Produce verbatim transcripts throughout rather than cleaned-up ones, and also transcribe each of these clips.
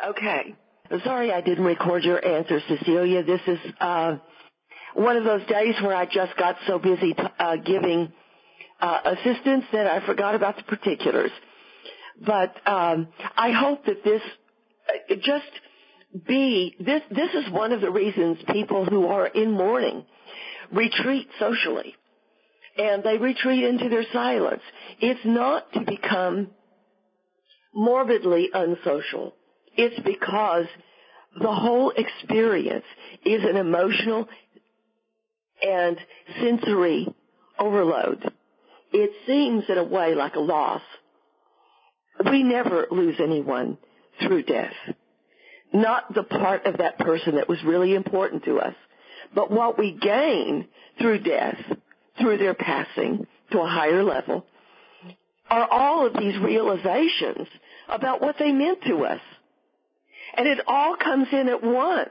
Okay. Sorry I didn't record your answer, Cecilia. This is uh, one of those days where I just got so busy t- uh, giving uh, assistance that I forgot about the particulars. But um, I hope that this uh, just be, this, this is one of the reasons people who are in mourning retreat socially. And they retreat into their silence. It's not to become morbidly unsocial. It's because the whole experience is an emotional and sensory overload. It seems in a way like a loss. We never lose anyone through death. Not the part of that person that was really important to us, but what we gain through death, through their passing to a higher level, are all of these realizations about what they meant to us. And it all comes in at once.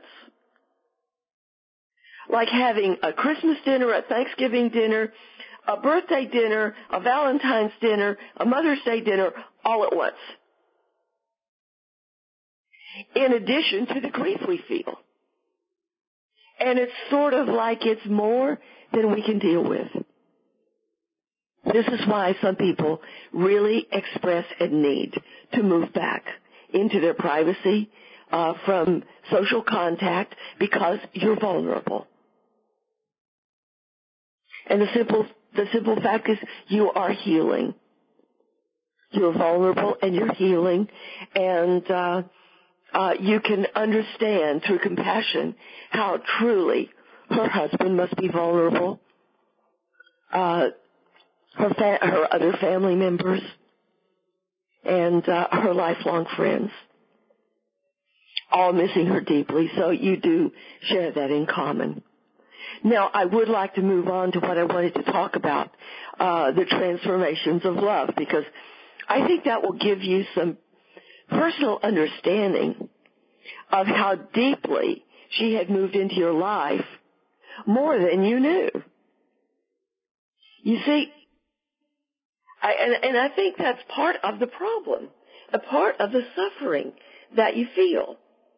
Like having a Christmas dinner, a Thanksgiving dinner, a birthday dinner, a Valentine's dinner, a Mother's Day dinner, all at once. In addition to the grief we feel. And it's sort of like it's more than we can deal with. This is why some people really express a need to move back into their privacy uh, from social contact because you're vulnerable. And the simple, the simple fact is you are healing. You're vulnerable and you're healing, and uh, uh, you can understand through compassion how truly her husband must be vulnerable. Uh, her, fa- her other family members, and uh, her lifelong friends, all missing her deeply, so you do share that in common. Now, I would like to move on to what I wanted to talk about, uh, the transformations of love, because I think that will give you some personal understanding of how deeply she had moved into your life more than you knew. You see, I, and, and I think that's part of the problem, a part of the suffering that you feel.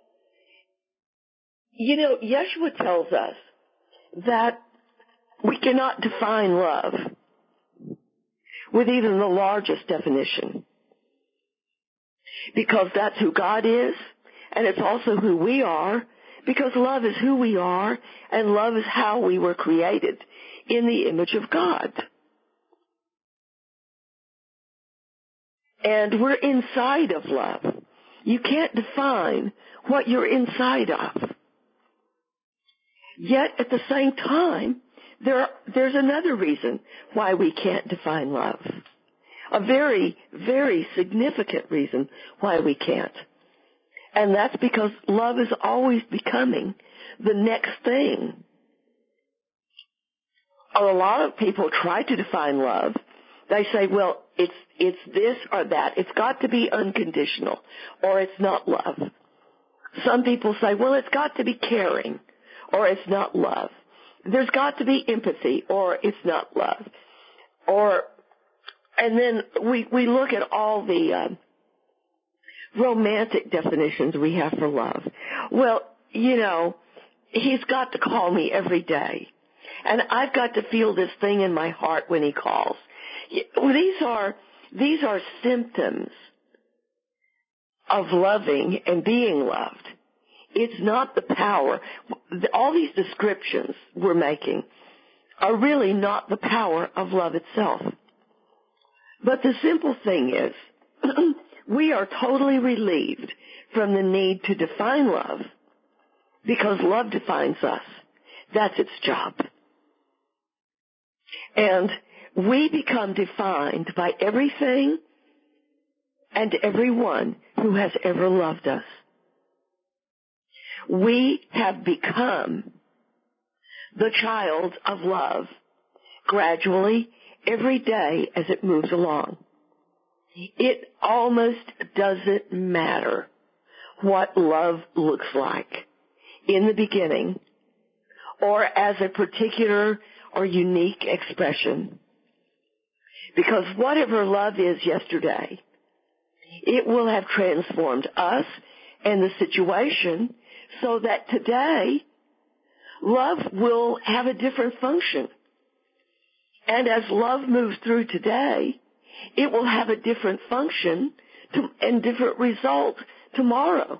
You know, Yeshua tells us that we cannot define love with even the largest definition, because that's who God is, and it's also who we are, because love is who we are, and love is how we were created in the image of God. And we're inside of love. You can't define what you're inside of. Yet, at the same time, there, there's another reason why we can't define love. A very, very significant reason why we can't. And that's because love is always becoming the next thing. A lot of people try to define love. They say, well, it's it's this or that. It's got to be unconditional, or it's not love. Some people say, well, it's got to be caring, or it's not love. There's got to be empathy, or it's not love. Or, and then we, we look at all the uh, romantic definitions we have for love. Well, you know, he's got to call me every day. And I've got to feel this thing in my heart when he calls. These are, these are symptoms of loving and being loved. It's not the power. All these descriptions we're making are really not the power of love itself. But the simple thing is, we are totally relieved from the need to define love, because love defines us. That's its job. And we become defined by everything and everyone who has ever loved us. We have become the child of love gradually every day as it moves along. It almost doesn't matter what love looks like in the beginning or as a particular or unique expression. Because whatever love is yesterday, it will have transformed us and the situation so that today love will have a different function. And as love moves through today, it will have a different function to, and different result tomorrow.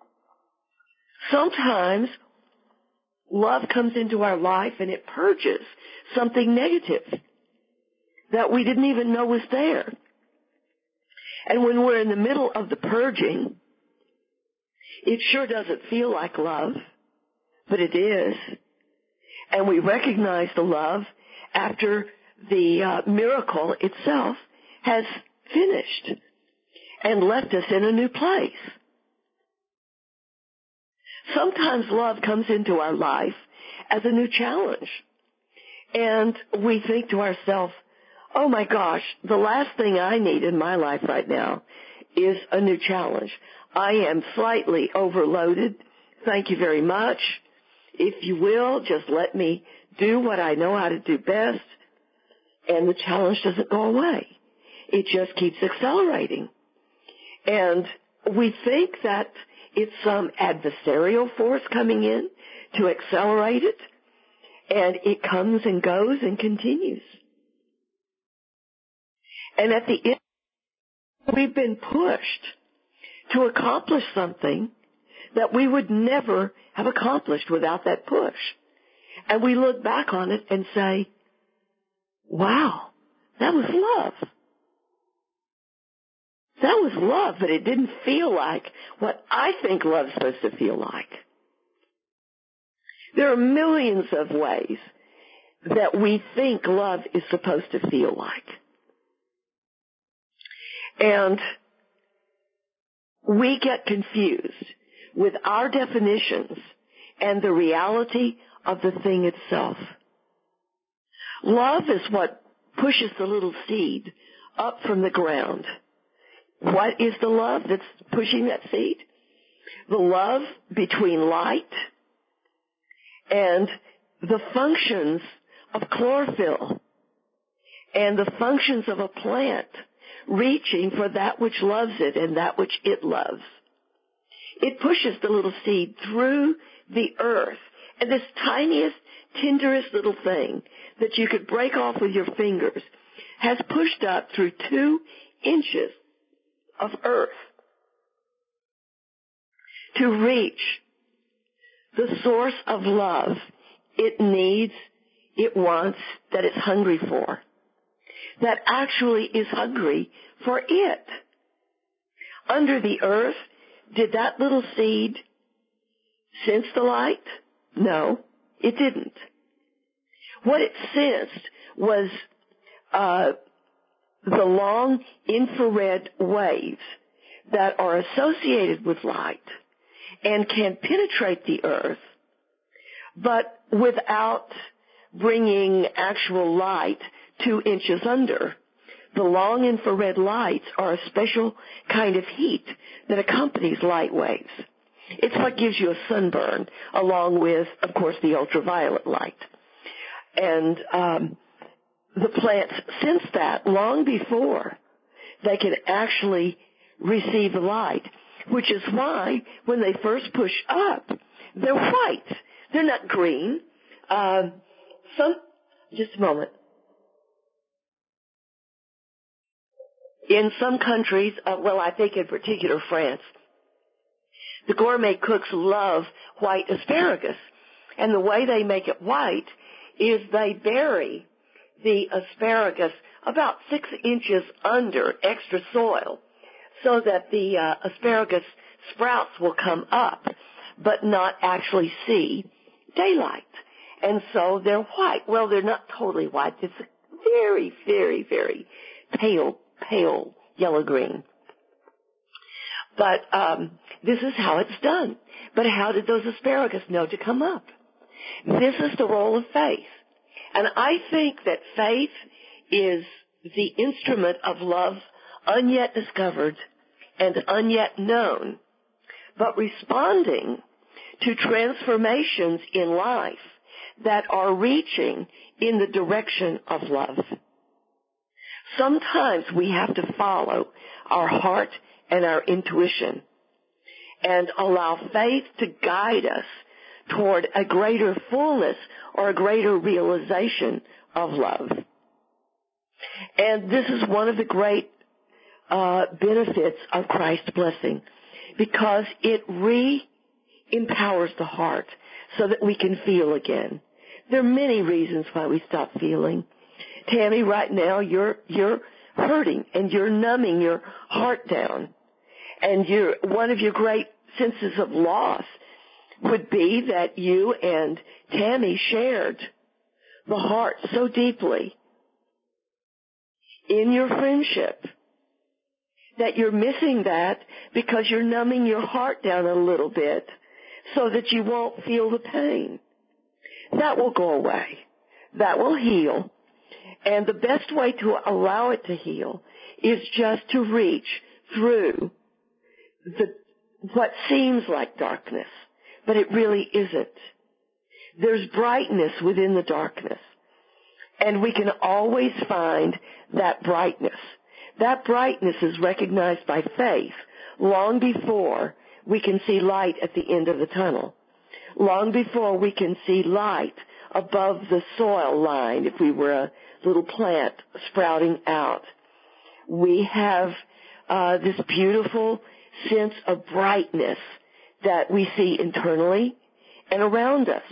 Sometimes love comes into our life and it purges something negative that we didn't even know was there. And when we're in the middle of the purging, it sure doesn't feel like love, but it is. And we recognize the love after the uh, miracle itself has finished and left us in a new place. Sometimes love comes into our life as a new challenge. And we think to ourselves, oh my gosh, the last thing I need in my life right now is a new challenge. I am slightly overloaded. Thank you very much. If you will, just let me do what I know how to do best. And the challenge doesn't go away. It just keeps accelerating. And we think that it's some adversarial force coming in to accelerate it. And it comes and goes and continues. And at the end, we've been pushed to accomplish something that we would never have accomplished without that push. And we look back on it and say, wow, that was love. That was love, but it didn't feel like what I think love's supposed to feel like. There are millions of ways that we think love is supposed to feel like. And we get confused with our definitions and the reality of the thing itself. Love is what pushes the little seed up from the ground. What is the love that's pushing that seed? The love between light and the functions of chlorophyll and the functions of a plant reaching for that which loves it and that which it loves. It pushes the little seed through the earth, and this tiniest, tenderest little thing that you could break off with your fingers has pushed up through two inches of earth to reach the source of love it needs, it wants, that it's hungry for, that actually is hungry for it. Under the earth, did that little seed sense the light? No, it didn't. What it sensed was uh, the long infrared waves that are associated with light and can penetrate the earth, but without bringing actual light two inches under. The long infrared lights are a special kind of heat that accompanies light waves. It's what gives you a sunburn, along with, of course, the ultraviolet light. And um, the plants sense that long before they can actually receive light, which is why when they first push up, they're white. They're not green. Uh, some, just a moment. In some countries, uh, well, I think in particular France, the gourmet cooks love white asparagus. And the way they make it white is they bury the asparagus about six inches under extra soil so that the uh, asparagus sprouts will come up but not actually see daylight. And so they're white. Well, they're not totally white. It's a very, very, very pale, pale yellow-green. But um, this is how it's done. But how did those asparagus know to come up? This is the role of faith. And I think that faith is the instrument of love unyet discovered and unyet known, but responding to transformations in life that are reaching in the direction of love. Sometimes we have to follow our heart and our intuition. and allow faith to guide us toward a greater fullness or a greater realization of love. And this is one of the great uh, benefits of Christ's blessing, because it re-empowers the heart so that we can feel again. There are many reasons why we stop feeling. Tammy, right now you're you're hurting and you're numbing your heart down. And you're, one of your great senses of loss would be that you and Tammy shared the heart so deeply in your friendship that you're missing that because you're numbing your heart down a little bit so that you won't feel the pain. That will go away. That will heal. And the best way to allow it to heal is just to reach through the what seems like darkness, but it really isn't. There's brightness within the darkness, and we can always find that brightness. That brightness is recognized by faith long before we can see light at the end of the tunnel, long before we can see light above the soil line if we were a little plant sprouting out. We have uh, this beautiful sense of brightness that we see internally and around us.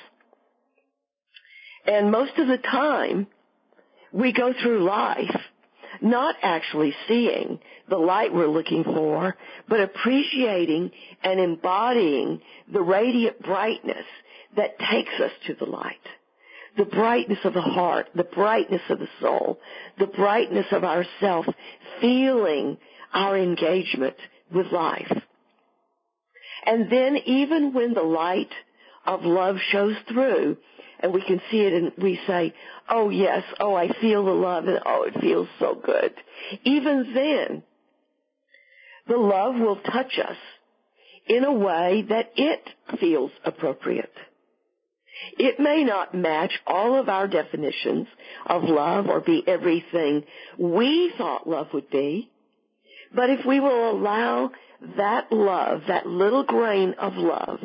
And most of the time, we go through life not actually seeing the light we're looking for, but appreciating and embodying the radiant brightness that takes us to the light. The brightness of the heart, the brightness of the soul, the brightness of ourself, feeling our engagement with life. And then even when the light of love shows through, and we can see it and we say, oh yes, oh I feel the love, and oh it feels so good. Even then, the love will touch us in a way that it feels appropriate. It may not match all of our definitions of love or be everything we thought love would be, but if we will allow that love, that little grain of love,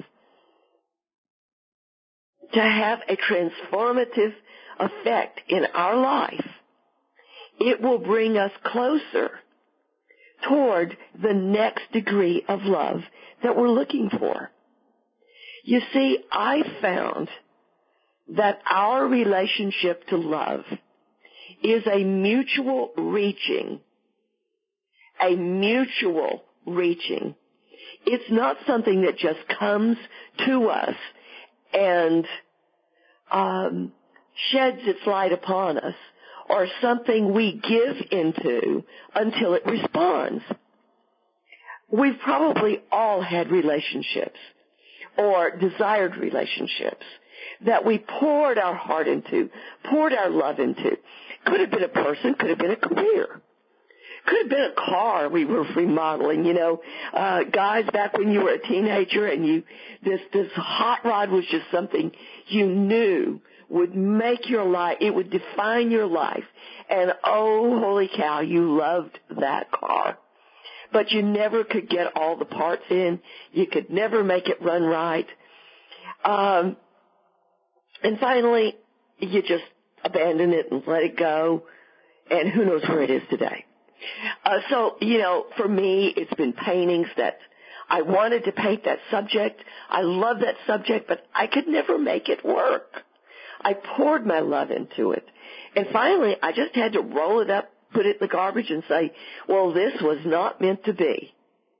to have a transformative effect in our life, it will bring us closer toward the next degree of love that we're looking for. You see, I found that our relationship to love is a mutual reaching, a mutual reaching. It's not something that just comes to us and um, sheds its light upon us, or something we give into until it responds. We've probably all had relationships or desired relationships that we poured our heart into, poured our love into. Could have been a person, could have been a career. Could have been a car we were remodeling, you know. Uh, guys, back when you were a teenager and you, this, this hot rod was just something you knew would make your life, it would define your life. And oh, holy cow, you loved that car. But you never could get all the parts in. You could never make it run right. Um, and finally, you just abandon it and let it go. And who knows where it is today. Uh, so, you know, for me, it's been paintings that I wanted to paint that subject. I love that subject, but I could never make it work. I poured my love into it. And finally, I just had to roll it up, put it in the garbage, and say, well, this was not meant to be.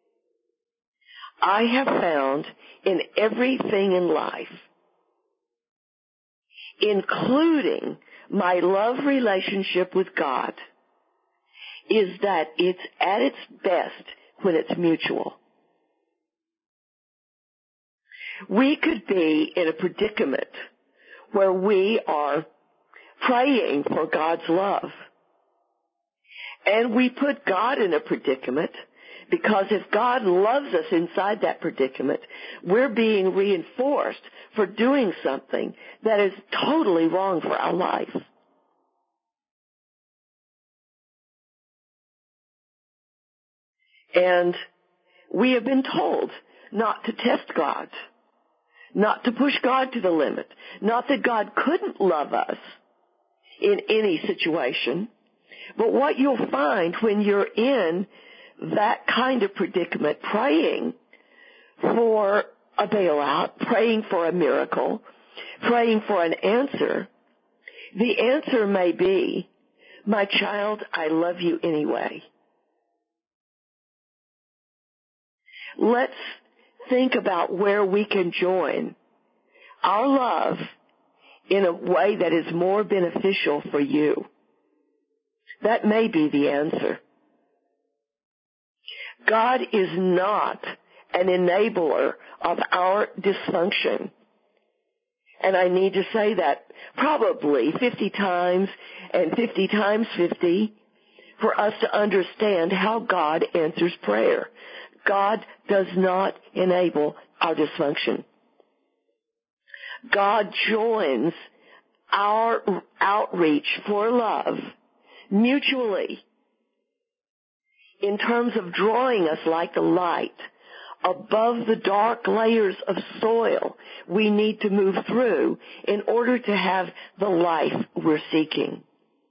I have found in everything in life, including my love relationship with God, is that it's at its best when it's mutual. We could be in a predicament where we are praying for God's love. And we put God in a predicament because if God loves us inside that predicament, we're being reinforced for doing something that is totally wrong for our life. And we have been told not to test God, not to push God to the limit, not that God couldn't love us in any situation, but what you'll find when you're in that kind of predicament, praying for a bailout, praying for a miracle, praying for an answer, the answer may be, my child, I love you anyway. Let's think about where we can join our love in a way that is more beneficial for you. That may be the answer. God is not an enabler of our dysfunction. And I need to say that probably fifty times and fifty times fifty for us to understand how God answers prayer. God does not enable our dysfunction. God joins our outreach for love mutually in terms of drawing us like the light above the dark layers of soil we need to move through in order to have the life we're seeking.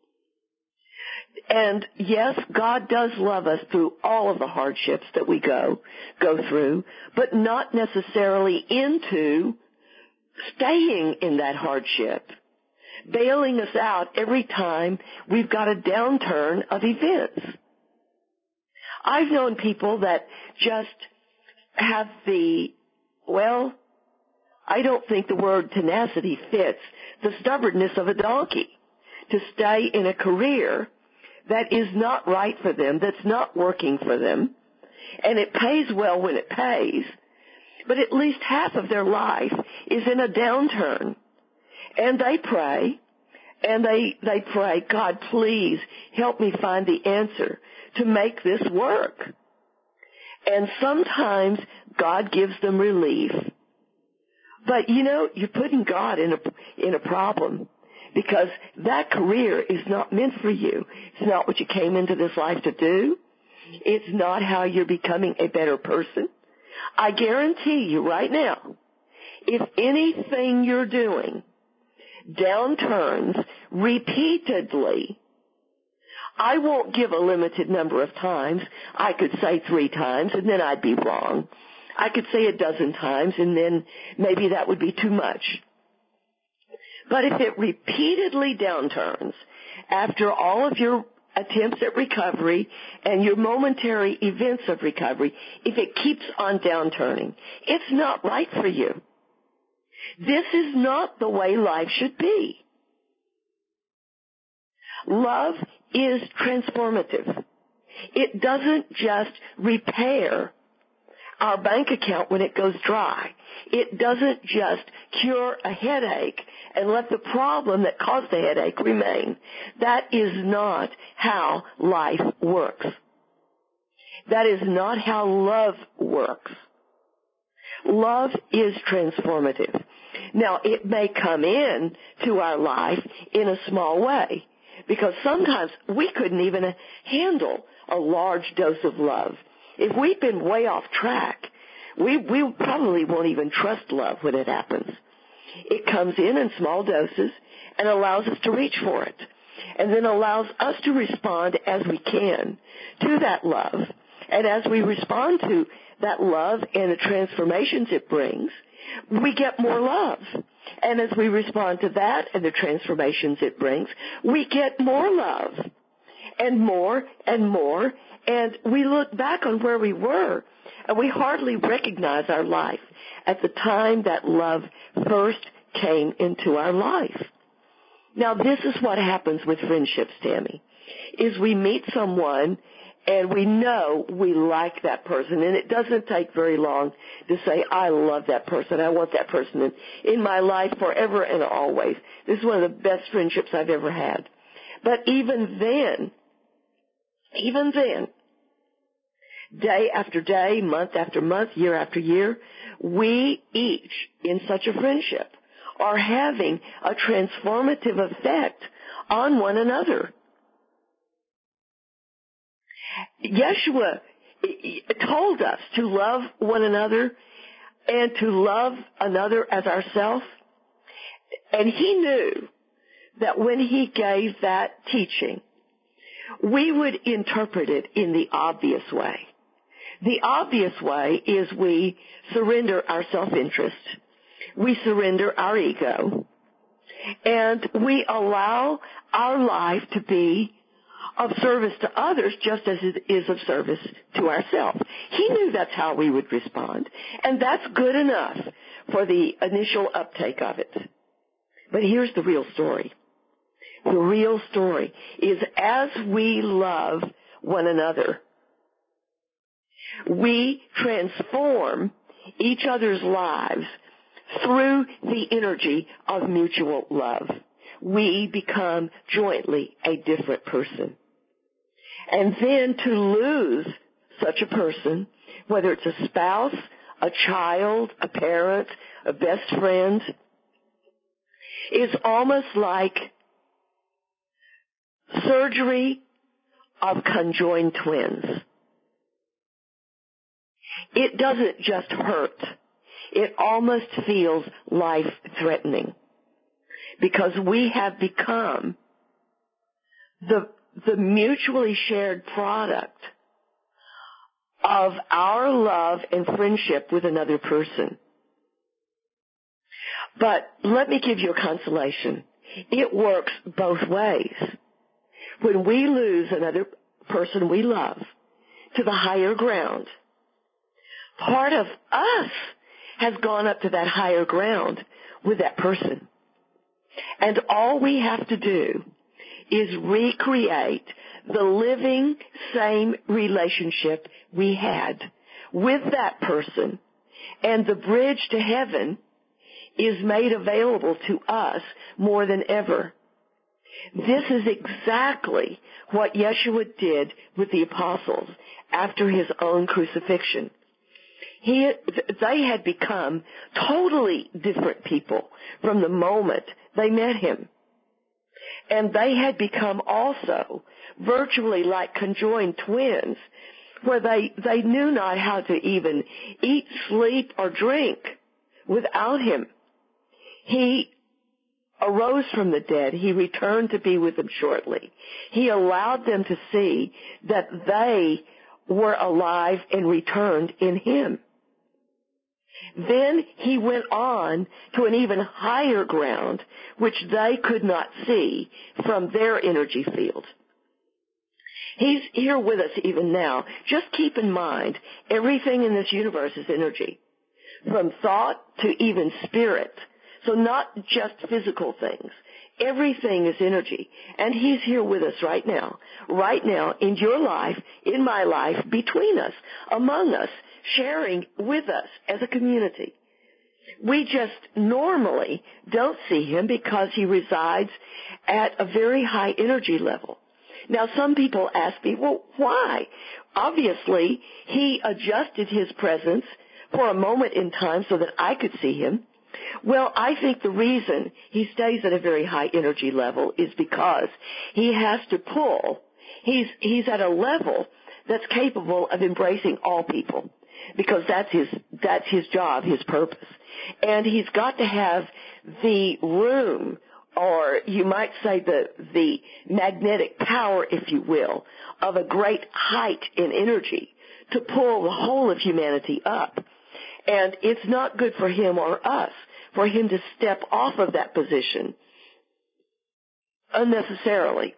And yes, God does love us through all of the hardships that we go, go through, but not necessarily into staying in that hardship, bailing us out every time we've got a downturn of events. I've known people that just have the, well, I don't think the word tenacity fits, the stubbornness of a donkey to stay in a career that is not right for them, that's not working for them, and it pays well when it pays, but at least half of their life is in a downturn. And they pray, and they, they pray, God, please help me find the answer to make this work. And sometimes God gives them relief. But, you know, you're putting God in a, in a problem because that career is not meant for you. It's not what you came into this life to do. It's not how you're becoming a better person. I guarantee you right now, if anything you're doing downturns repeatedly, I won't give a limited number of times. I could say three times, and then I'd be wrong. I could say a dozen times, and then maybe that would be too much. But if it repeatedly downturns after all of your attempts at recovery and your momentary events of recovery, if it keeps on downturning, it's not right for you. This is not the way life should be. Love is transformative. It doesn't just repair our bank account when it goes dry. It doesn't just cure a headache and let the problem that caused the headache remain. That is not how life works. That is not how love works. Love is transformative. Now, it may come in to our life in a small way, because sometimes we couldn't even handle a large dose of love. If we've been way off track, we, we probably won't even trust love when it happens. It comes in in small doses and allows us to reach for it, and then allows us to respond as we can to that love. And as we respond to that love and the transformations it brings, we get more love. And as we respond to that and the transformations it brings, we get more love and more and more. And we look back on where we were, and we hardly recognize our life at the time that love first came into our life. Now, this is what happens with friendships, Tammy, is we meet someone and we know we like that person, and it doesn't take very long to say, I love that person. I want that person in, in my life forever and always. This is one of the best friendships I've ever had. But even then, even then, day after day, month after month, year after year, we each, in such a friendship, are having a transformative effect on one another. Yeshua told us to love one another and to love another as ourselves. And he knew that when he gave that teaching, we would interpret it in the obvious way. The obvious way is we surrender our self-interest, we surrender our ego, and we allow our life to be of service to others just as it is of service to ourselves. He knew that's how we would respond, and that's good enough for the initial uptake of it. But here's the real story. The real story is as we love one another, we transform each other's lives through the energy of mutual love. We become jointly a different person. And then to lose such a person, whether it's a spouse, a child, a parent, a best friend, is almost like surgery of conjoined twins. It doesn't just hurt. It almost feels life-threatening because we have become the, the mutually shared product of our love and friendship with another person. But let me give you a consolation. It works both ways. When we lose another person we love to the higher ground, part of us has gone up to that higher ground with that person. And all we have to do is recreate the living, same relationship we had with that person, and the bridge to heaven is made available to us more than ever. This is exactly what Yeshua did with the apostles after his own crucifixion. He, they had become totally different people from the moment they met him. And they had become also virtually like conjoined twins, where they, they knew not how to even eat, sleep, or drink without him. He arose from the dead. He returned to be with them shortly. He allowed them to see that they were alive and returned in him. Then he went on to an even higher ground, which they could not see from their energy field. He's here with us even now. Just keep in mind, everything in this universe is energy, from thought to even spirit. So not just physical things. Everything is energy. And he's here with us right now. Right now, in your life, in my life, between us, among us, sharing with us as a community. We just normally don't see him because he resides at a very high energy level. Now, some people ask me, well, why? Obviously, he adjusted his presence for a moment in time so that I could see him. Well, I think the reason he stays at a very high energy level is because he has to pull. He's, he's at a level that's capable of embracing all people, because that's his, that's his job, his purpose. And he's got to have the room, or you might say the, the magnetic power, if you will, of a great height in energy to pull the whole of humanity up. And it's not good for him or us for him to step off of that position unnecessarily.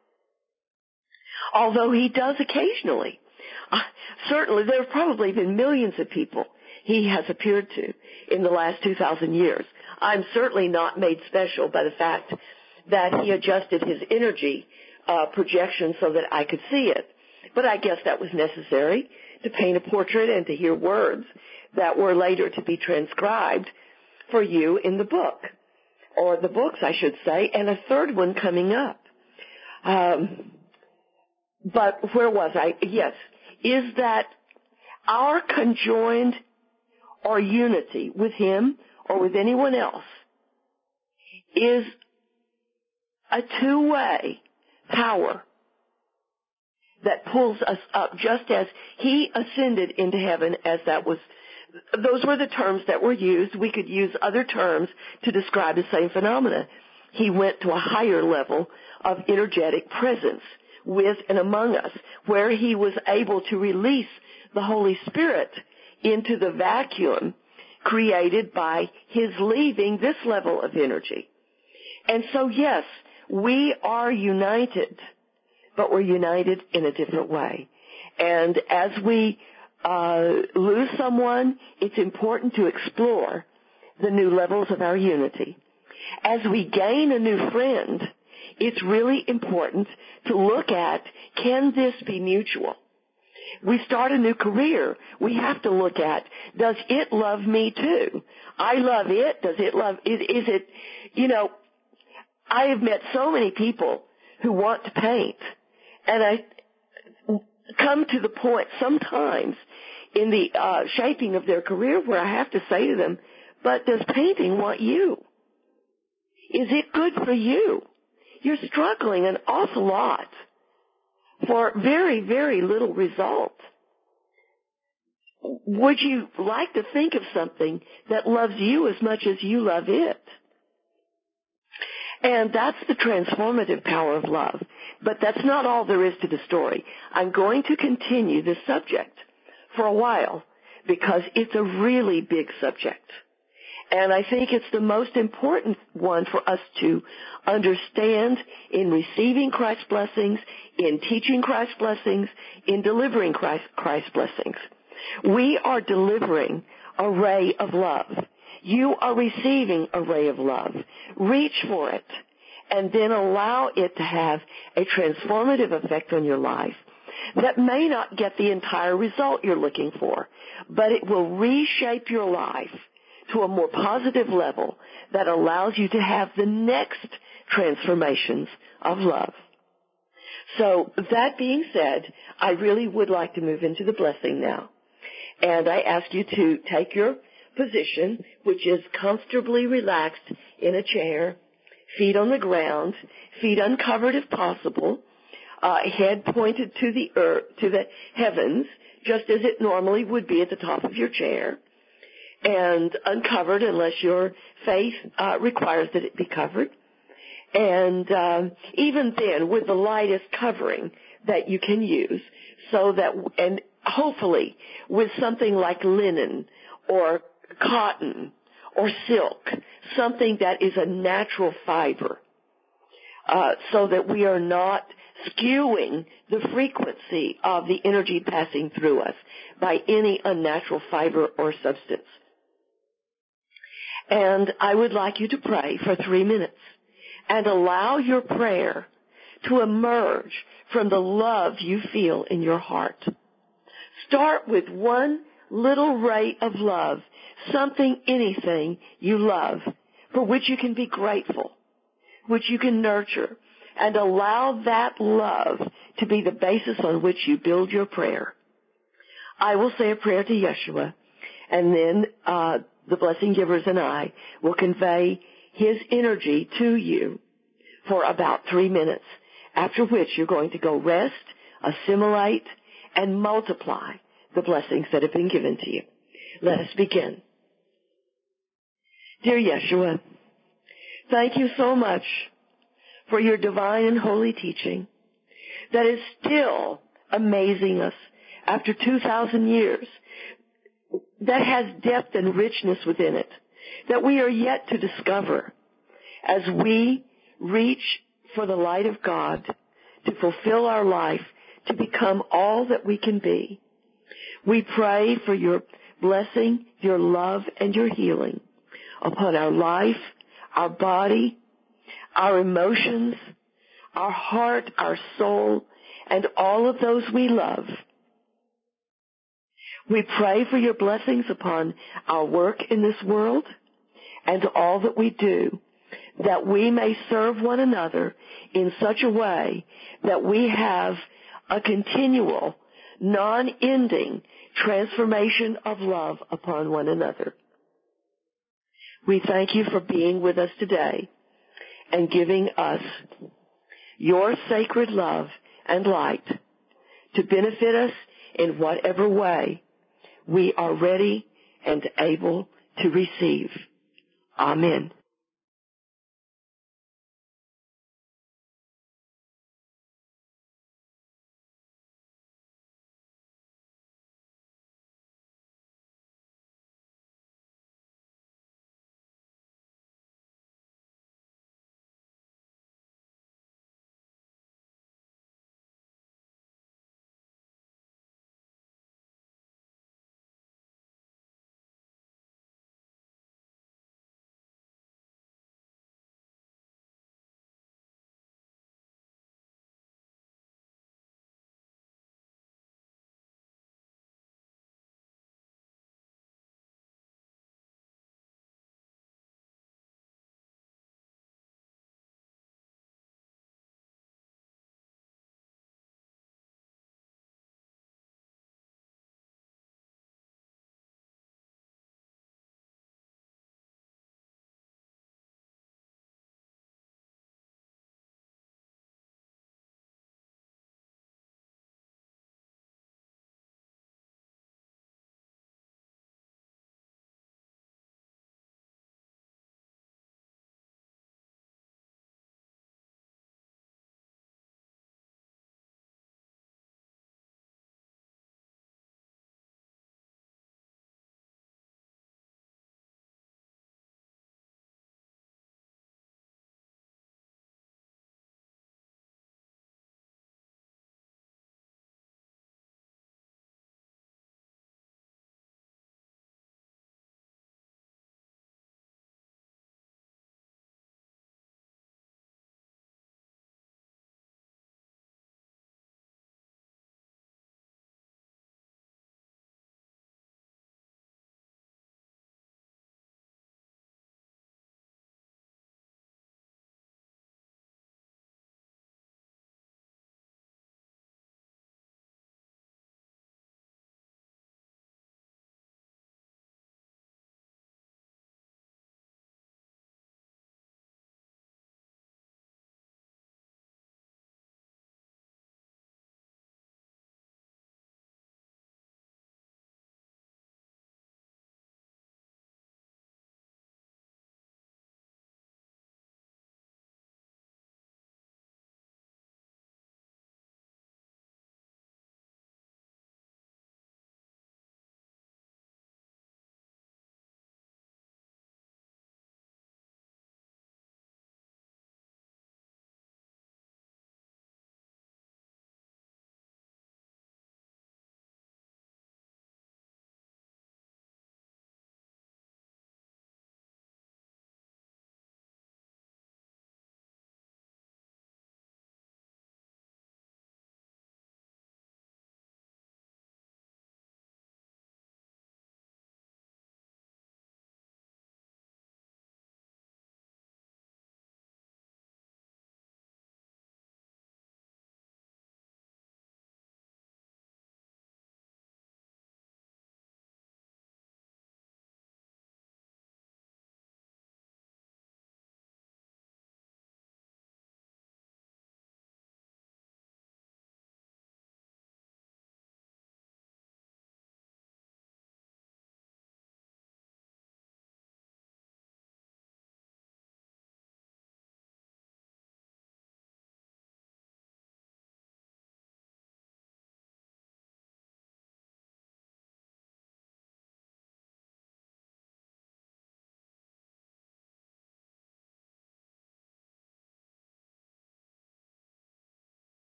Although he does occasionally. Uh, certainly, there have probably been millions of people he has appeared to in the last two thousand years. I'm certainly not made special by the fact that he adjusted his energy uh, projection so that I could see it. But I guess that was necessary to paint a portrait and to hear words that were later to be transcribed for you in the book, or the books, I should say, and a third one coming up. Um, but where was I? Yes, is that our conjoined or unity with him or with anyone else is a two-way power that pulls us up, just as he ascended into heaven, as that was those were the terms that were used. We could use other terms to describe the same phenomena. He went to a higher level of energetic presence with and among us, where he was able to release the Holy Spirit into the vacuum created by his leaving this level of energy. And so, yes, we are united, but we're united in a different way. And as we uh, lose someone, it's important to explore the new levels of our unity. As we gain a new friend, it's really important to look at, can this be mutual? We start a new career, we have to look at, does it love me too? I love it. Does it love, is, is it, you know, I have met so many people who want to paint, and I come to the point sometimes in the uh, shaping of their career where I have to say to them, but does painting want you? Is it good for you? You're struggling an awful lot for very, very little result. Would you like to think of something that loves you as much as you love it? And that's the transformative power of love. But that's not all there is to the story. I'm going to continue this subject for a while because it's a really big subject. And I think it's the most important one for us to understand in receiving Christ's blessings, in teaching Christ's blessings, in delivering Christ, Christ's blessings. We are delivering a ray of love. You are receiving a ray of love. Reach for it and then allow it to have a transformative effect on your life that may not get the entire result you're looking for, but it will reshape your life to a more positive level that allows you to have the next transformations of love. So that being said, I really would like to move into the blessing now. And I ask you to take your position, which is comfortably relaxed in a chair, feet on the ground, feet uncovered if possible, uh, head pointed to the earth, to the heavens, just as it normally would be at the top of your chair, and uncovered unless your faith uh, requires that it be covered. And um, even then, with the lightest covering that you can use, so that, and hopefully with something like linen or cotton or silk, something that is a natural fiber, uh, so that we are not skewing the frequency of the energy passing through us by any unnatural fiber or substance. And I would like you to pray for three minutes and allow your prayer to emerge from the love you feel in your heart. Start with one little ray of love, something, anything you love, for which you can be grateful, which you can nurture, and allow that love to be the basis on which you build your prayer. I will say a prayer to Yeshua, and then uh, the blessing givers and I will convey his energy to you for about three minutes, after which you're going to go rest, assimilate, and multiply the blessings that have been given to you. Let us begin. Dear Yeshua, thank you so much for your divine and holy teaching that is still amazing us after two thousand years, that has depth and richness within it, that we are yet to discover as we reach for the light of God to fulfill our life, to become all that we can be. We pray for your blessing, your love, and your healing upon our life, our body, our emotions, our heart, our soul, and all of those we love. We pray for your blessings upon our work in this world and all that we do, that we may serve one another in such a way that we have a continual, non-ending transformation of love upon one another. We thank you for being with us today and giving us your sacred love and light to benefit us in whatever way we are ready and able to receive. Amen.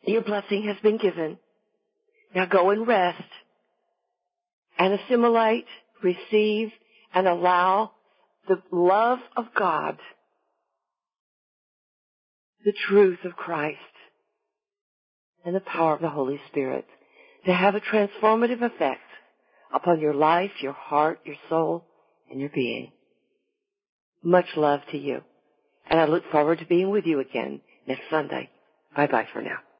Your blessing has been given. Now go and rest and assimilate, receive, and allow the love of God, the truth of Christ, and the power of the Holy Spirit to have a transformative effect upon your life, your heart, your soul, and your being. Much love to you. And I look forward to being with you again next Sunday. Bye-bye for now.